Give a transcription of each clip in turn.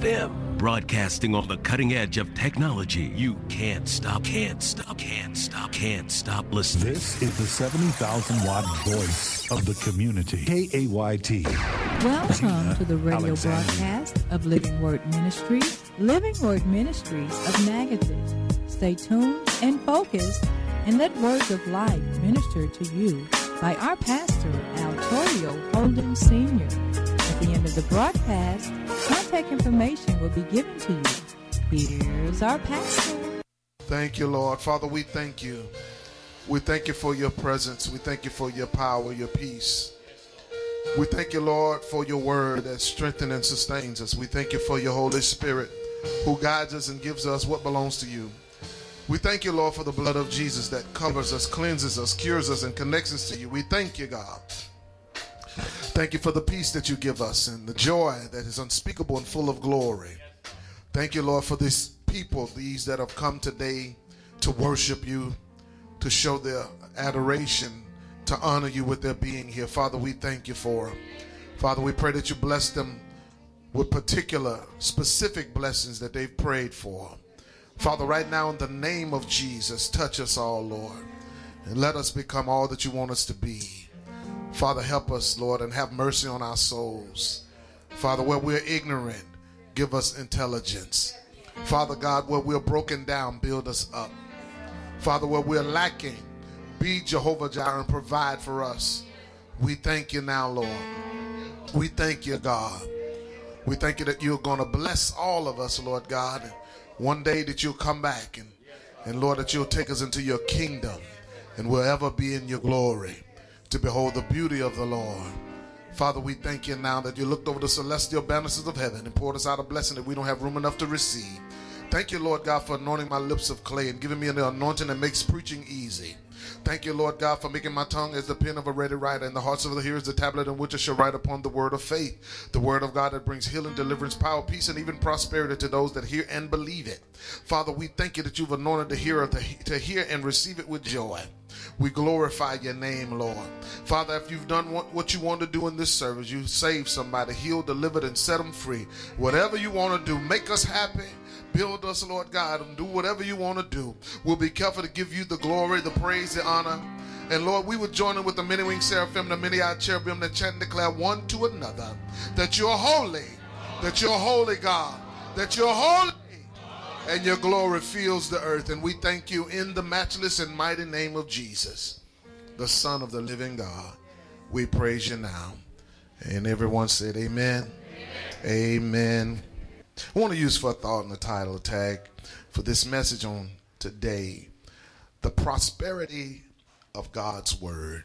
FM, broadcasting on the cutting edge of technology. You can't stop listening. This is the 70,000 watt voice of the community. KAYT. Welcome to the radio broadcast of Living Word Ministries. Living Word Ministries of Natchitoches. Stay tuned and focused and let words of life minister to you by our pastor, Al Torrio Holden Sr. At the end of the broadcast, contact information will be given to you. Here's our pastor. Thank you, Lord. Father, we thank you. We thank you for your presence. We thank you for your power, your peace. We thank you, Lord, for your word that strengthens and sustains us. We thank you for your Holy Spirit who guides us and gives us what belongs to you. We thank you, Lord, for the blood of Jesus that covers us, cleanses us, cures us, and connects us to you. We thank you, God. Thank you for the peace that you give us and the joy that is unspeakable and full of glory. Thank you, Lord, for these people, these that have come today to worship you, to show their adoration, to honor you with their being here. Father, we thank you for them. Father, we pray that you bless them with particular, specific blessings that they've prayed for. Father, right now in the name of Jesus, touch us all, Lord, and let us become all that you want us to be. Father, help us, Lord, and have mercy on our souls. Father, where we're ignorant, give us intelligence. Father God, where we're broken down, build us up. Father, where we're lacking, be Jehovah Jireh and provide for us. We thank you now, Lord. We thank you, God. We thank you that you're going to bless all of us, Lord God. And one day that you'll come back and Lord, that you'll take us into your kingdom and we'll ever be in your glory to behold the beauty of the Lord. Father, we thank you now that you looked over the celestial banisters of heaven and poured us out a blessing that we don't have room enough to receive. Thank you, Lord God, for anointing my lips of clay and giving me an anointing that makes preaching easy. Thank you, Lord God, for making my tongue as the pen of a ready writer and the hearts of the hearers the tablet in which I shall write upon the word of faith. The word of God that brings healing, deliverance, power, peace, and even prosperity to those that hear and believe it. Father, we thank you that you've anointed the hearer to hear and receive it with joy. We glorify your name, Lord. Father, if you've done what you want to do in this service, you saved somebody, healed, delivered, and set them free. Whatever you want to do, make us happy. Build us, Lord God, and do whatever you want to do. We'll be careful to give you the glory, the praise, the honor. And Lord, we would join in with the many-winged seraphim, the many-eyed cherubim that chant and declare one to another that you're holy, God, that you're holy, and your glory fills the earth. And we thank you in the matchless and mighty name of Jesus, the Son of the living God. We praise you now. And everyone said amen. Amen. I want to use for a thought in the title tag for this message on today, the prosperity of God's word.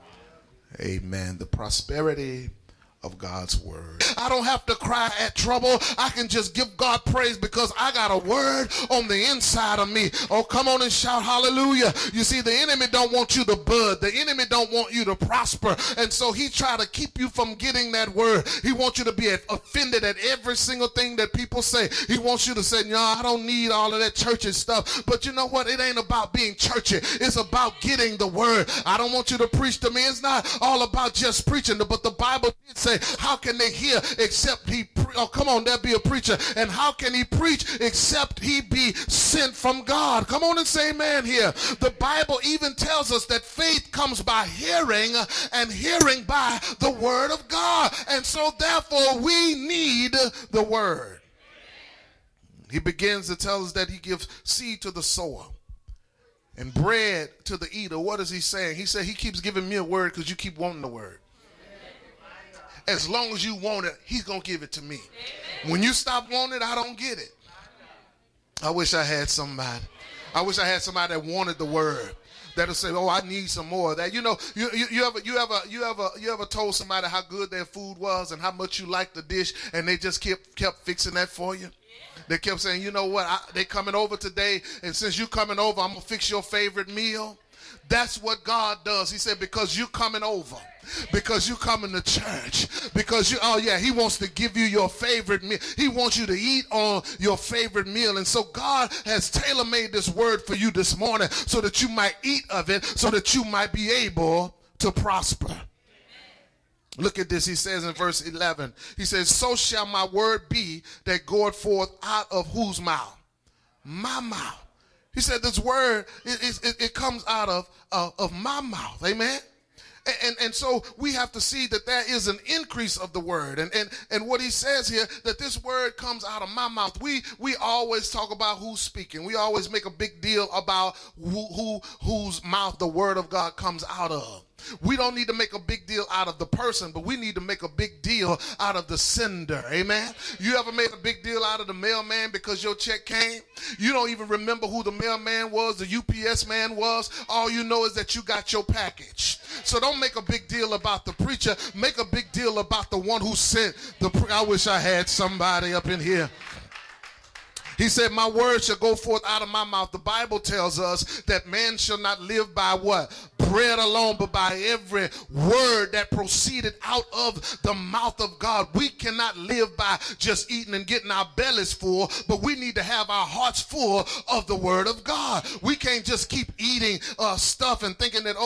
Amen. The prosperity of God's word. I don't have to cry at trouble. I can just give God praise because I got a word on the inside of me. Oh, come on and shout hallelujah. You see, the enemy don't want you to bud. The enemy don't want you to prosper. And so he try to keep you from getting that word. He wants you to be offended at every single thing that people say. He wants you to say, no, I don't need all of that churchy stuff. But you know what? It ain't about being churchy. It's about getting the word. I don't want you to preach to me. It's not all about just preaching, but the Bible did say, how can they hear except come on, there be a preacher. And how can he preach except he be sent from God? Come on and say amen here. The Bible even tells us that faith comes by hearing and hearing by the word of God. And so therefore we need the word. He begins to tell us that he gives seed to the sower and bread to the eater. What is he saying? He said he keeps giving me a word because you keep wanting the word. As long as you want it, he's going to give it to me. When you stop wanting it, I don't get it. I wish I had somebody. I wish I had somebody that wanted the word. That'll say, oh, I need some more of that. You know, you ever told somebody how good their food was and how much you liked the dish, and they just kept fixing that for you? They kept saying, you know what, they coming over today, and since you coming over, I'm going to fix your favorite meal. That's what God does. He said, because you coming over, because you coming to church, because he wants to give you your favorite meal. He wants you to eat on your favorite meal. And so God has tailor-made this word for you this morning so that you might eat of it, so that you might be able to prosper. Look at this. He says in verse 11, he says, so shall my word be that goeth forth out of whose mouth? My mouth. He said this word, it comes out of my mouth. Amen. And so we have to see that there is an increase of the word. And what he says here, that this word comes out of my mouth. We always talk about who's speaking. We always make a big deal about whose mouth the word of God comes out of. We don't need to make a big deal out of the person, but we need to make a big deal out of the sender. Amen. You ever made a big deal out of the mailman because your check came? You don't even remember who the mailman was, the UPS man was. All you know is that you got your package. So don't make a big deal about the preacher. Make a big deal about the one who sent I wish I had somebody up in here. He said, my word shall go forth out of my mouth. The Bible tells us that man shall not live by what? Bread alone, but by every word that proceeded out of the mouth of God. We cannot live by just eating and getting our bellies full, but we need to have our hearts full of the word of God. We can't just keep eating stuff and thinking that,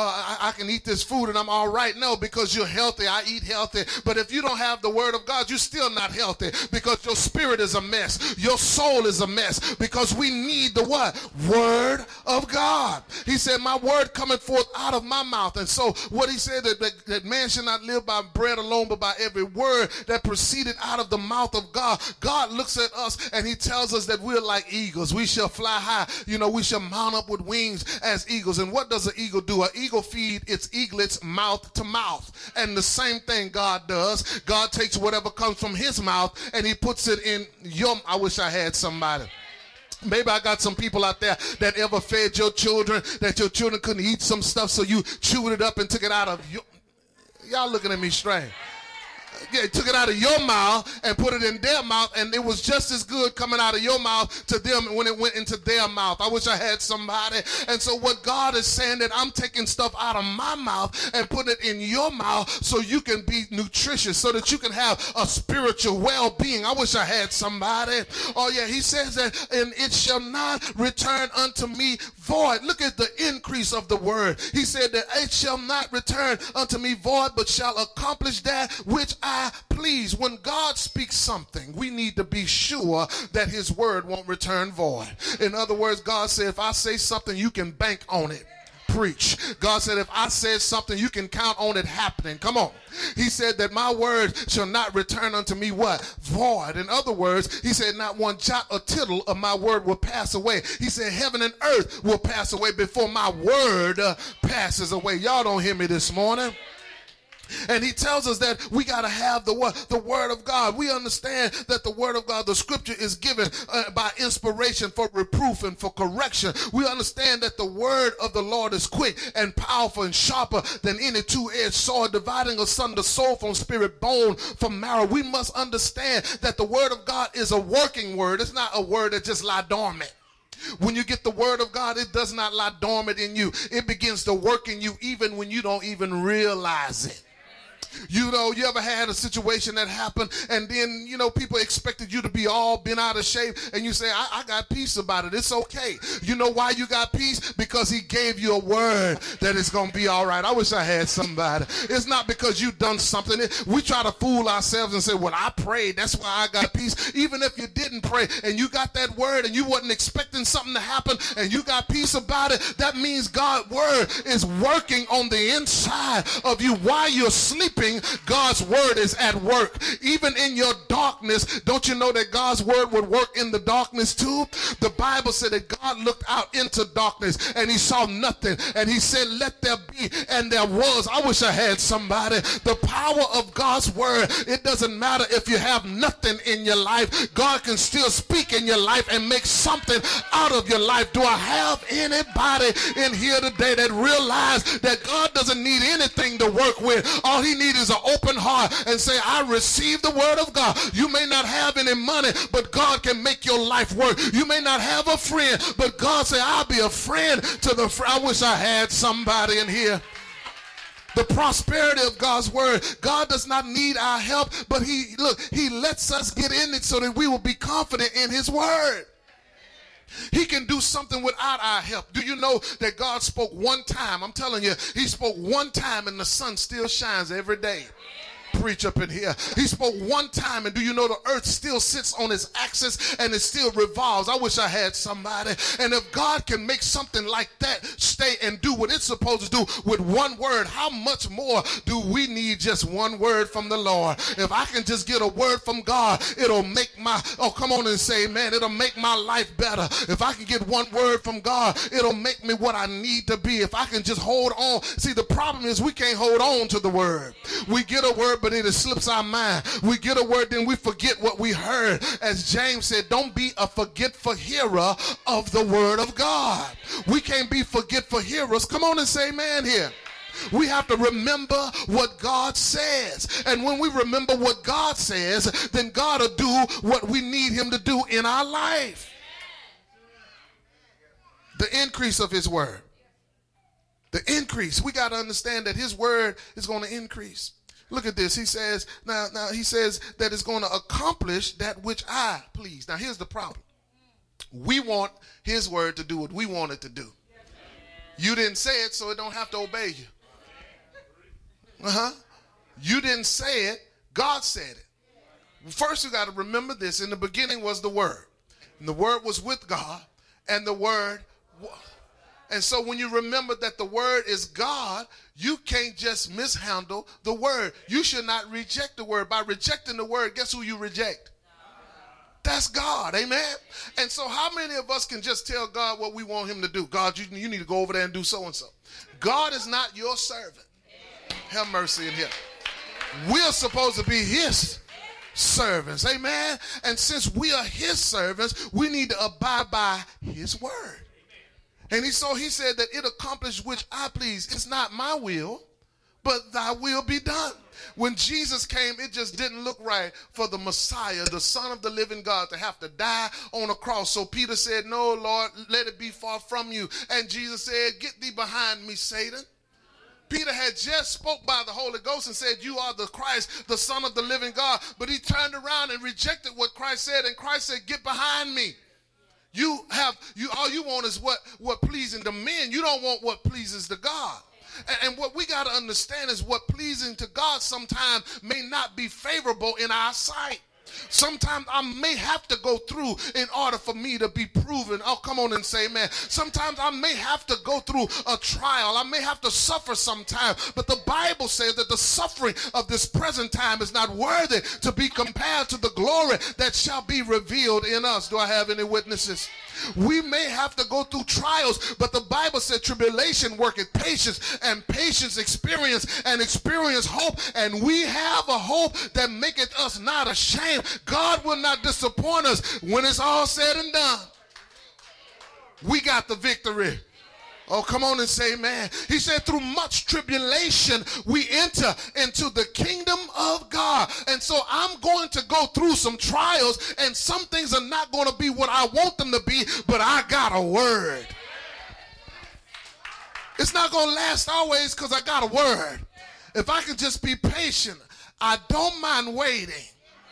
I can eat this food and I'm all right. No, because you're healthy. I eat healthy. But if you don't have the word of God, you're still not healthy, because your spirit is a mess. Your soul is a mess, because we need the what? Word of God. He said, my word cometh forth out of my mouth. And so what he said, that man should not live by bread alone, but by every word that proceeded out of the mouth of God. God looks at us and he tells us that we're like eagles. We shall fly high. We shall mount up with wings as eagles. And what does an eagle do? An eagle feeds its eaglets mouth to mouth. And the same thing God does. God takes whatever comes from his mouth and he puts it in your, I wish I had somebody. Maybe I got some people out there that ever fed your children, that your children couldn't eat some stuff, so you chewed it up and took it out of your... Y'all looking at me strange. Yeah, took it out of your mouth and put it in their mouth, and it was just as good coming out of your mouth to them when it went into their mouth. I wish I had somebody. And so what God is saying, that I'm taking stuff out of my mouth and putting it in your mouth so you can be nutritious, so that you can have a spiritual well-being. I wish I had somebody. Oh yeah, he says that, and it shall not return unto me void. Look at the increase of the word. He said that it shall not return unto me void, but shall accomplish that which I please. When God speaks something, we need to be sure that his word won't return void. In other words, God said, if I say something, you can bank on it. Preach. God said, if I said something, you can count on it happening. Come on. He said that my word shall not return unto me what? Void. In other words, he said not one jot or tittle of my word will pass away. He said heaven and earth will pass away before my word passes away. Y'all don't hear me this morning. And he tells us that we got to have the word of God. We understand that the word of God, the scripture, is given by inspiration for reproof and for correction. We understand that the word of the Lord is quick and powerful and sharper than any two-edged sword, dividing asunder soul from spirit, bone from marrow. We must understand that the word of God is a working word. It's not a word that just lie dormant. When you get the word of God, it does not lie dormant in you. It begins to work in you even when you don't even realize it. You ever had a situation that happened, and then, people expected you to be all bent out of shape, and you say, I got peace about it. It's okay. You know why you got peace? Because he gave you a word that it's going to be all right. I wish I had somebody. It's not because you've done something. We try to fool ourselves and say, well, I prayed. That's why I got peace. Even if you didn't pray and you got that word and you wasn't expecting something to happen and you got peace about it, that means God's word is working on the inside of you while you're sleeping. God's word is at work. Even in your darkness, don't you know that God's word would work in the darkness too? The Bible said that God looked out into darkness and he saw nothing, and he said, let there be, and there was. I wish I had somebody. The power of God's word, it doesn't matter if you have nothing in your life. God can still speak in your life and make something out of your life. Do I have anybody in here today that realize that God doesn't need anything to work with? All he needs is an open heart and say, I receive the word of God. You may not have any money, but God can make your life work. You may not have a friend, but God say, I'll be a friend to the friend. I wish I had somebody in here. The prosperity of God's word. God does not need our help, but he lets us get in it so that we will be confident in his word. He can do something without our help. Do you know that God spoke one time? I'm telling you, he spoke one time and the sun still shines every day. Preach up in here. He spoke one time, and do you know the earth still sits on its axis and it still revolves? I wish I had somebody. And if God can make something like that stay and do what it's supposed to do with one word, how much more do we need just one word from the Lord? If I can just get a word from God, it'll make my, oh, come on and say, man, it'll make my life better. If I can get one word from God, it'll make me what I need to be. If I can just hold on. See, the problem is we can't hold on to the word. We get a word, but it slips our mind. We get a word, then we forget what we heard. As James said, don't be a forgetful hearer of the word of God. We can't be forgetful hearers. Come on and say amen here. We have to remember what God says. And when we remember what God says, then God will do what we need him to do in our life. The increase of his word. The increase. We got to understand that his word is going to increase. Look at this. He says, now he says that it's going to accomplish that which I please. Now here's the problem. We want his word to do what we want it to do. You didn't say it, so it don't have to obey you. You didn't say it, God said it. First you got to remember this. In the beginning was the word. And the word was with God, and the word was. And so when you remember that the word is God, you can't just mishandle the word. You should not reject the word. By rejecting the word, guess who you reject? That's God. Amen. And so how many of us can just tell God what we want him to do? God, you need to go over there and do so and so. God is not your servant. Have mercy in here. We're supposed to be his servants. Amen. And since we are his servants, we need to abide by his word. And so he said that it accomplished which I please. It's not my will, but thy will be done. When Jesus came, it just didn't look right for the Messiah, the Son of the living God, to have to die on a cross. So Peter said, no, Lord, let it be far from you. And Jesus said, get thee behind me, Satan. Peter had just spoke by the Holy Ghost and said, you are the Christ, the Son of the living God. But he turned around and rejected what Christ said. And Christ said, get behind me. All you want is what pleasing the men. You don't want what pleases the God. And what we got to understand is what pleasing to God sometimes may not be favorable in our sight. Sometimes I may have to go through in order for me to be proven. Oh, come on and say amen. Sometimes I may have to go through a trial. I may have to suffer sometimes. But the Bible says that the suffering of this present time is not worthy to be compared to the glory that shall be revealed in us. Do I have any witnesses? We may have to go through trials, but the Bible said tribulation worketh patience, and patience experience, and experience hope. And we have a hope that maketh us not ashamed. God will not disappoint us when it's all said and done. We got the victory. Oh, come on and say amen. He said through much tribulation we enter into the kingdom of God. And so I'm going to go through some trials, and some things are not going to be what I want them to be, but I got a word. It's not going to last always because I got a word. If I can just be patient, I don't mind waiting.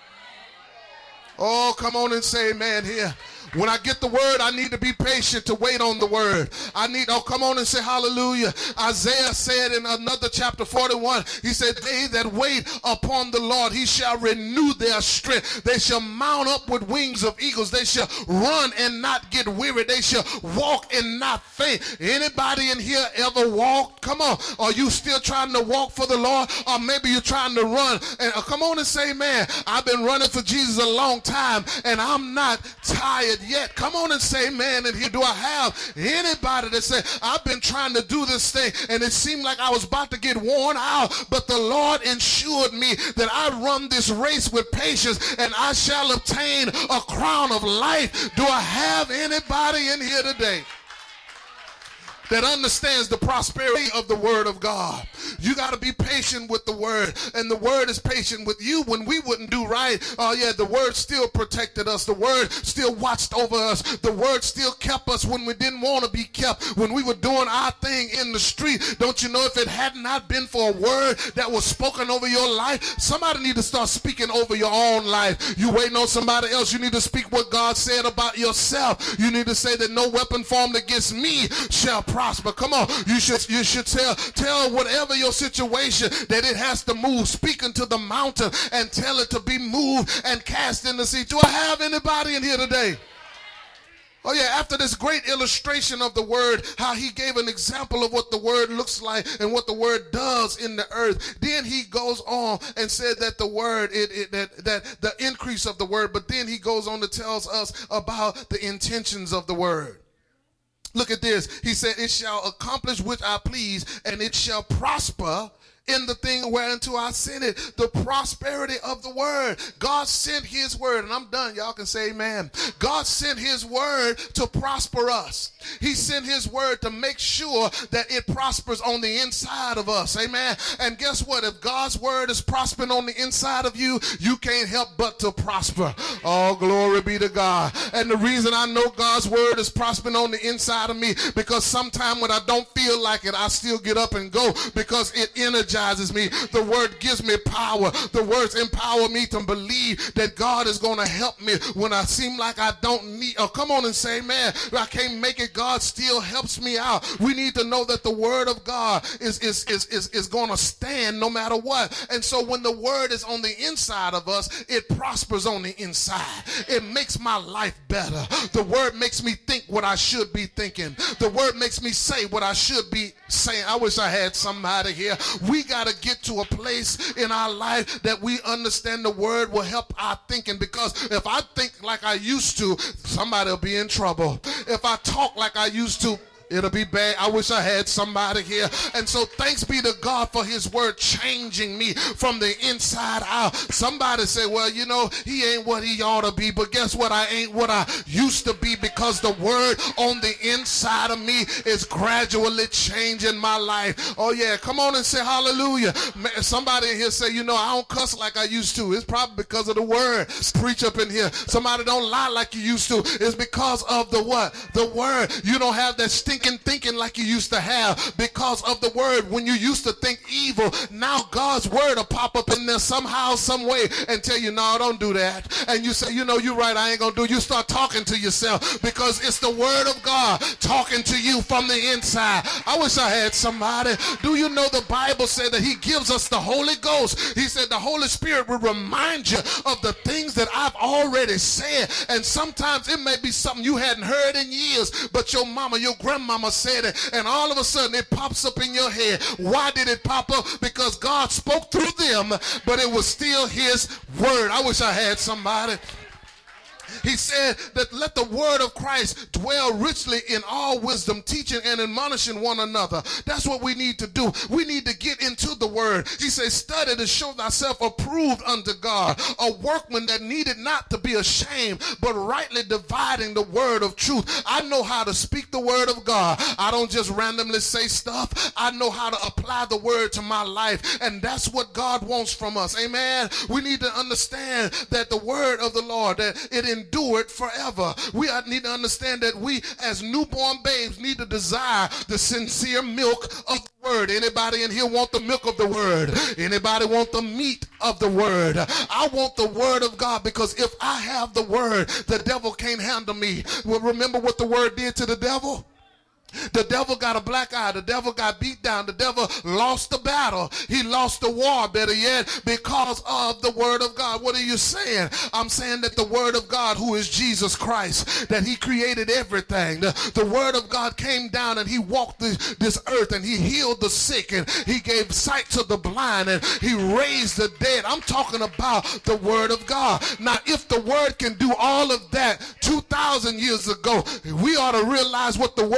Oh, come on and say amen here. When I get the word, I need to be patient to wait on the word. Oh, come on and say hallelujah. Isaiah said in another chapter 41, he said, they that wait upon the Lord, he shall renew their strength. They shall mount up with wings of eagles. They shall run and not get weary. They shall walk and not faint. Anybody in here ever walked? Come on. Are you still trying to walk for the Lord? Or maybe you're trying to run. And come on and say, man, I've been running for Jesus a long time and I'm not tired yet. Come on and say amen. And here, do I have anybody that say, I've been trying to do this thing and it seemed like I was about to get worn out, but the Lord ensured me that I run this race with patience and I shall obtain a crown of life. Do I have anybody in here today that understands the prosperity of the word of God. You got to be patient with the word, and the word is patient with you. When we wouldn't do right, oh yeah, the word still protected us. The word still watched over us. The word still kept us when we didn't want to be kept, when we were doing our thing in the street. Don't you know, if it had not been for a word that was spoken over your life, somebody need to start speaking over your own life. You waiting on somebody else. You need to speak what God said about yourself. You need to say that no weapon formed against me shall prosper. Come on, you should tell whatever your situation that it has to move. Speak into the mountain and tell it to be moved and cast in the sea. Do I have anybody in here today? Oh yeah, after this great illustration of the word, how he gave an example of what the word looks like and what the word does in the earth, then he goes on and said that the word, that the increase of the word, but then he goes on to tell us about the intentions of the word. Look at this. He said, it shall accomplish which I please, and it shall prosper in the thing whereunto I sent it. The prosperity of the word. God sent his word, and I'm done. Y'all can say amen. God sent his word to prosper us. He sent his word to make sure that it prospers on the inside of us. Amen. And guess what? If God's word is prospering on the inside of you, you can't help but to prosper. Oh, glory be to God. And the reason I know God's word is prospering on the inside of me, because sometime when I don't feel like it, I still get up and go, because it energizes me. The word gives me power. The words empower me to believe that God is going to help me when I seem like I don't need. Oh, come on and say, man, I can't make it. God still helps me out. We need to know that the word of God is going to stand no matter what. And so when the word is on the inside of us, it prospers on the inside. It makes my life better. The word makes me think what I should be thinking. The word makes me say what I should be saying. I wish I had somebody here. We got to get to a place in our life that we understand the word will help our thinking, because if I think like I used to, somebody will be in trouble. If I talk like I used to, it'll be bad. I wish I had somebody here. And so thanks be to God for his word changing me from the inside out. Somebody say, well, you know, he ain't what he ought to be. But guess what? I ain't what I used to be, because the word on the inside of me is gradually changing my life. Oh, yeah. Come on and say hallelujah. Somebody in here say, you know, I don't cuss like I used to. It's probably because of the word. Preach up in here. Somebody don't lie like you used to. It's because of the what? The word. You don't have that stinking thinking like you used to have, because of the word. When you used to think evil, now God's word will pop up in there somehow, some way, and tell you, no, don't do that. And you say, you know, you're right, I ain't gonna do it. You start talking to yourself, because it's the word of God talking to you from the inside. I wish I had somebody. Do you know the Bible said that he gives us the Holy Ghost? He said the Holy Spirit will remind you of the things that I've already said. And sometimes it may be something you hadn't heard in years, but your mama, your grandmama said it, and all of a sudden it pops up in your head. Why did it pop up? Because God spoke through them, but it was still his word. I wish I had somebody. He said that let the word of Christ dwell richly in all wisdom, teaching and admonishing one another. That's what we need to do. We need to get into the word. He says, study to show thyself approved unto God, a workman that needed not to be ashamed, but rightly dividing the word of truth. I know how to speak the word of God. I don't just randomly say stuff. I know how to apply the word to my life, and that's what God wants from us. Amen. We need to understand that the word of the Lord, that it endured forever. We need to understand that we as newborn babes need to desire the sincere milk of the word. Anybody in here want the milk of the word? Anybody want the meat of the word? I want the word of God, because if I have the word, the devil can't handle me. Well, remember what the word did to the devil? The devil got a black eye. The devil got beat down. The devil lost the battle. He lost the war, better yet, because of the word of God. What are you saying? I'm saying that the word of God, who is Jesus Christ, that he created everything. The word of God came down and he walked this earth, and he healed the sick, and he gave sight to the blind, and he raised the dead. I'm talking about the word of God. Now, if the word can do all of that 2,000 years ago, we ought to realize what the word can do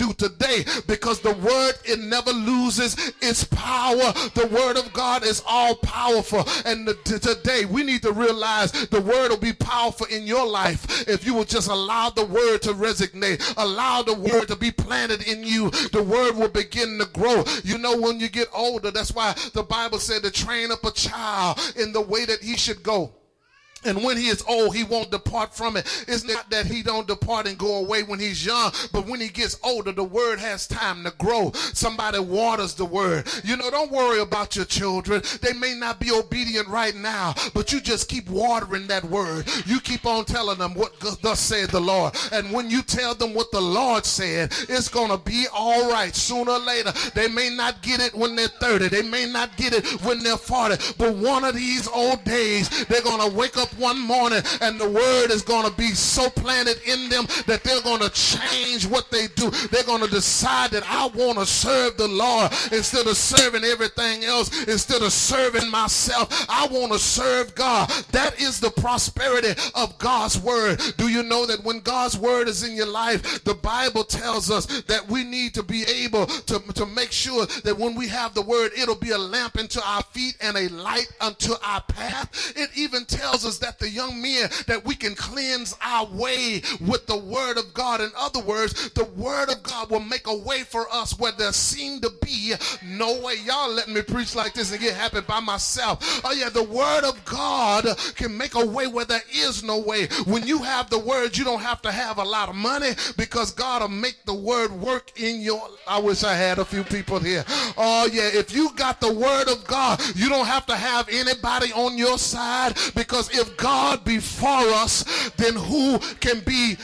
do today, because the word, it never loses its power. The word of God is all powerful. And today we need to realize the word will be powerful in your life if you will just allow the word to resonate, allow the word to be planted in you. The word will begin to grow. You know, when you get older, that's why the Bible said to train up a child in the way that he should go. And when he is old, he won't depart from it. It's not that he don't depart and go away when he's young, but when he gets older, the word has time to grow. Somebody waters the word. You know, don't worry about your children. They may not be obedient right now, but you just keep watering that word. You keep on telling them what thus said the Lord. And when you tell them what the Lord said, it's going to be all right sooner or later. They may not get it when they're 30. They may not get it when they're 40. But one of these old days, they're going to wake up one morning and the word is going to be so planted in them that they're going to change what they do. They're going to decide that I want to serve the Lord instead of serving everything else, instead of serving myself. I want to serve God. That is the prosperity of God's word. Do you know that when God's word is in your life, the Bible tells us that we need to be able to make sure that when we have the word, it'll be a lamp unto our feet and a light unto our path. It even tells us that the young men, that we can cleanse our way with the word of God. In other words, the word of God will make a way for us where there seemed to be no way. Y'all let me preach like this and get happy by myself. Oh yeah, the word of God can make a way where there is no way. When you have the word, you don't have to have a lot of money, because God will make the word work in your... I wish I had a few people here. Oh yeah, if you got the word of God, you don't have to have anybody on your side, because if God be for us, then who can be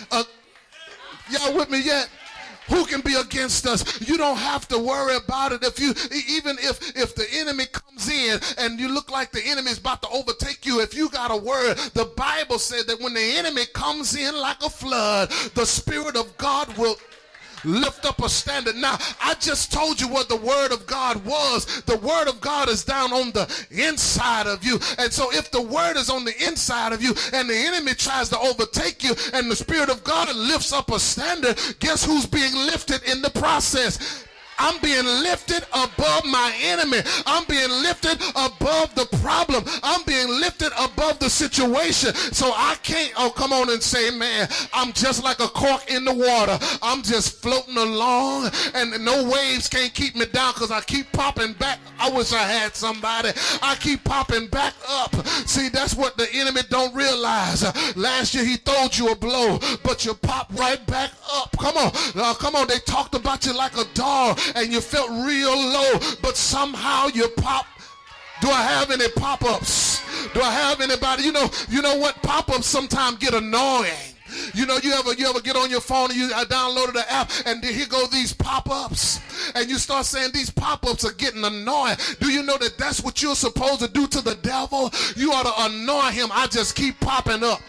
y'all with me yet? Who can be against us? You don't have to worry about it. Even if the enemy comes in and you look like the enemy is about to overtake you, if you got a word, the Bible said that when the enemy comes in like a flood, the Spirit of God will lift up a standard. Now, I just told you what the word of God was. The word of God is down on the inside of you. And so if the word is on the inside of you and the enemy tries to overtake you and the Spirit of God lifts up a standard, guess who's being lifted in the process? I'm being lifted above my enemy. I'm being lifted above the problem. I'm being lifted above the situation. So I can't, come on and say, man, I'm just like a cork in the water. I'm just floating along and no waves can't keep me down because I keep popping back. I wish I had somebody. I keep popping back up. See, that's what the enemy don't realize. Last year he throwed you a blow, but you pop right back up. Come on. Come on. They talked about you like a dog and you felt real low, but somehow you pop. Do I have any pop-ups? Do I have anybody? You know what? Pop-ups sometimes get annoying. You know, you ever get on your phone and you downloaded the app and here go these pop-ups and you start saying these pop-ups are getting annoying. Do you know that that's what you're supposed to do to the devil? You ought to annoy him. I just keep popping up.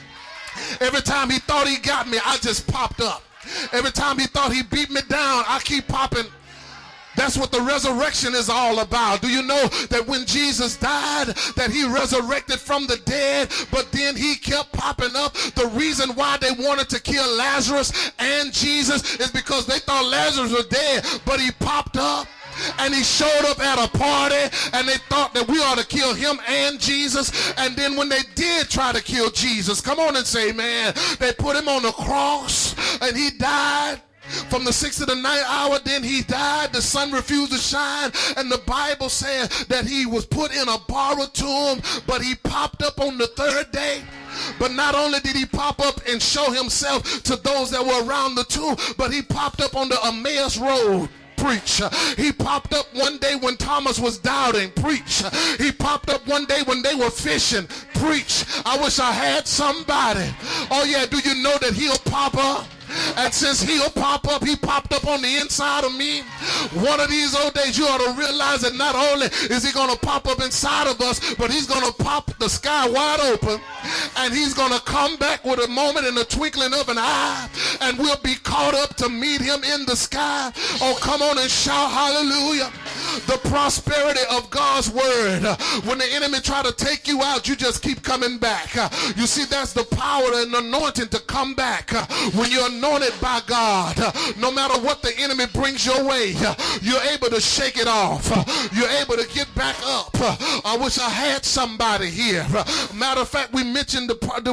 Every time he thought he got me, I just popped up. Every time he thought he beat me down, I keep popping. That's what the resurrection is all about. Do you know that when Jesus died, that he resurrected from the dead, but then he kept popping up? The reason why they wanted to kill Lazarus and Jesus is because they thought Lazarus was dead, but he popped up. And he showed up at a party and they thought that we ought to kill him and Jesus. And then when they did try to kill Jesus, come on and say, man, they put him on the cross and he died. From the 6th to the 9th hour, then he died. The sun refused to shine. And the Bible said that he was put in a borrowed tomb, but he popped up on the 3rd day. But not only did he pop up and show himself to those that were around the tomb, but he popped up on the Emmaus Road. Preach. He popped up one day when Thomas was doubting. Preach. He popped up one day when they were fishing. Preach. I wish I had somebody. Oh yeah, do you know that he'll pop up? And since he'll pop up, he popped up on the inside of me. One of these old days, you ought to realize that not only is he going to pop up inside of us, but he's going to pop the sky wide open. And he's going to come back with a moment in the twinkling of an eye. And we'll be caught up to meet him in the sky. Oh, come on and shout hallelujah. The prosperity of God's word. When the enemy try to take you out, you just keep coming back. You see, that's the power and anointing to come back. When you're anointed by God, no matter what the enemy brings your way, you're able to shake it off. You're able to get back up. I wish I had somebody here. Matter of fact, we mentioned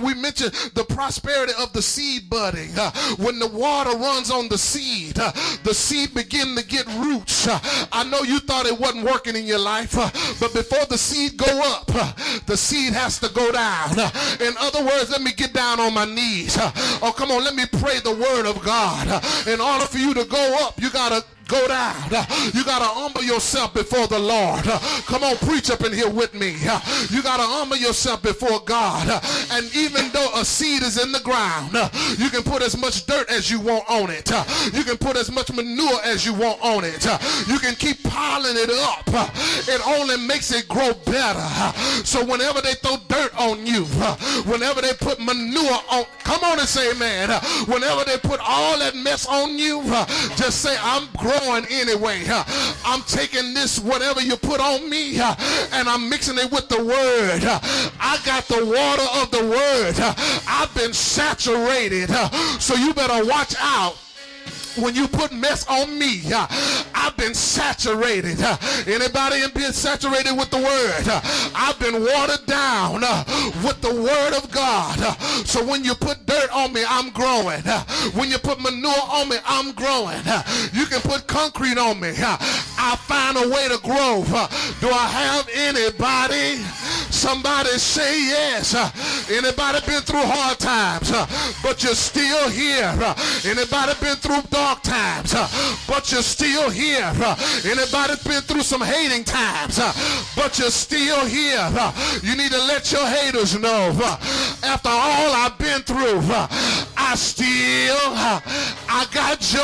the prosperity of the seed budding. When the water runs on the seed begin to get roots. I know you thought it wasn't working in your life, but before the seed go up, the seed has to go down. In other words, let me get down on my knees. Oh, come on, let me pray the word of God. In order for you to go up, you got to go down. You got to humble yourself before the Lord. Come on, preach up in here with me. You got to humble yourself before God. And even though a seed is in the ground, you can put as much dirt as you want on it. You can put as much manure as you want on it. You can keep piling it up. It only makes it grow better. So whenever they throw dirt on you, whenever they put manure on, come on and say amen. Whenever they put all that mess on you, just say, I'm growing anyway. I'm taking this, whatever you put on me, and I'm mixing it with the word. I got the water of the word. I've been saturated. So you better watch out. When you put mess on me, I've been saturated. Anybody been saturated with the word? I've been watered down with the word of God. So when you put dirt on me, I'm growing. When you put manure on me, I'm growing. You can put concrete on me. I find a way to grow. Do I have anybody? Somebody say yes. Anybody been through hard times, but you're still here? Anybody been through dark times, but you're still here? Anybody been through some hating times, but you're still here? You need to let your haters know, after all I've been through, I got joy.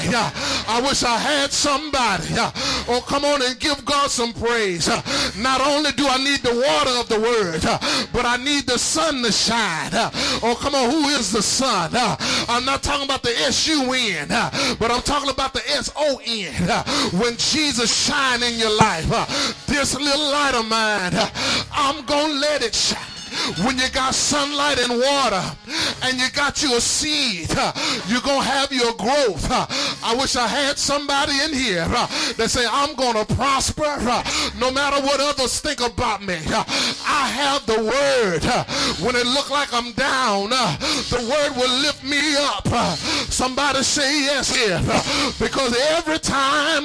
I wish I had somebody. Oh, come on and give God some praise. Not only do I need the water of the word, but I need the sun to shine. Oh, come on, who is the sun? I'm not talking about the S-U-N, but I'm talking about the S-O-N. When Jesus shine in your life, this little light of mine, I'm gonna let it shine. When you got sunlight and water and you got your seed, you're going to have your growth. I wish I had somebody in here that say, I'm going to prosper no matter what others think about me. I have the word. When it look like I'm down, the word will lift me up. Somebody say yes here. Because every time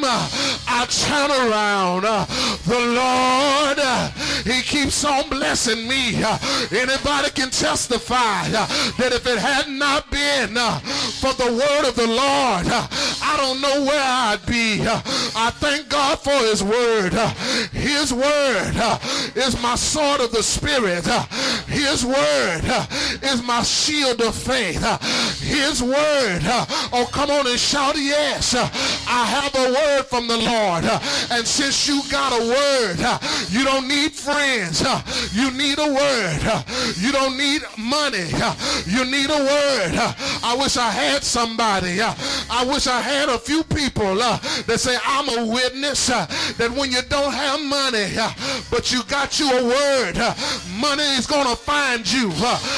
I turn around, the Lord, he keeps on blessing me. Anybody can testify that if it had not been for the word of the Lord, I don't know where I'd be. I thank God for his word. His word is my sword of the spirit. His word is my shield of faith. His word, oh come on and shout yes. I have a word from the Lord. And since you got a word, you don't need friends. You need a word. You don't need money. You need a word. I wish I had somebody. I wish I had a few people that say, I'm a witness that when you don't have money, but you got you a word, money is going to find you.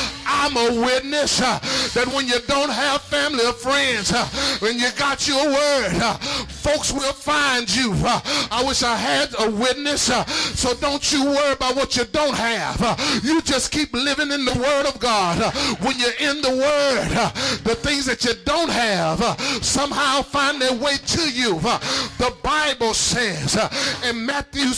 I'm a witness that when you don't have family or friends, when you got you a word, folks will find you. I wish I had a witness. So don't you worry about what you don't have. You just keep living in the word of God. When you're in the word, the things that you don't have somehow find their way to you. The Bible says in Matthew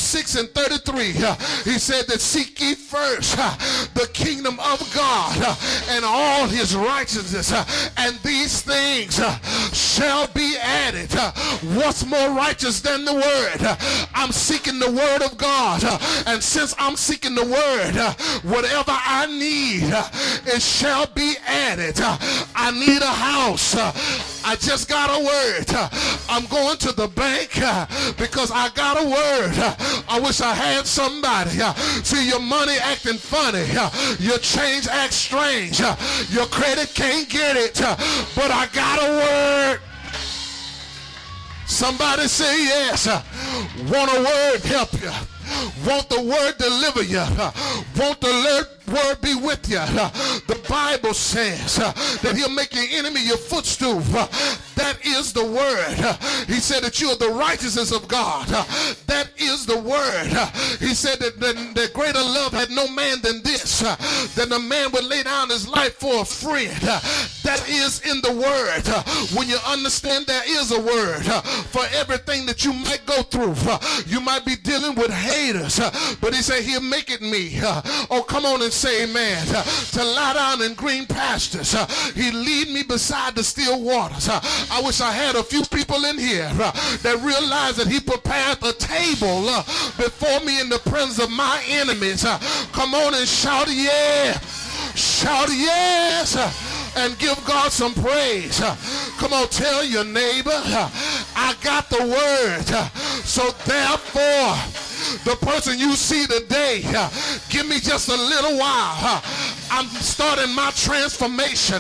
6:33, he said that seek ye first the kingdom of God and all his righteousness, and these things shall be added. What's more righteous than the word? I'm seeking the word of God, and since I'm seeking the word, whatever I need, it shall be added. I need a house. I just got a word. I'm going to the bank because I got a word. I wish I had somebody. See, your money acting funny. Your change acts strange. Your credit can't get it. But I got a word. Somebody say yes. Want a word help you? Want the word deliver you? Want the word be with you? The Bible says that he'll make your enemy your footstool. That is the word. He said that you are the righteousness of God. That is the word. He said that greater love had no man than this, that a man would lay down his life for a friend. That is in the word. When you understand there is a word for everything that you might go through. You might be dealing with haters, but he said he'll make it me. Oh, come on and say amen. To lie down in green pastures. He lead me beside the still waters. I wish I had a few people in here that realize that he prepared a table before me in the presence of my enemies. Come on and shout yeah. Shout yes. And give God some praise. Come on, tell your neighbor, I got the word. So therefore, the person you see today, give me just a little while. I'm starting my transformation.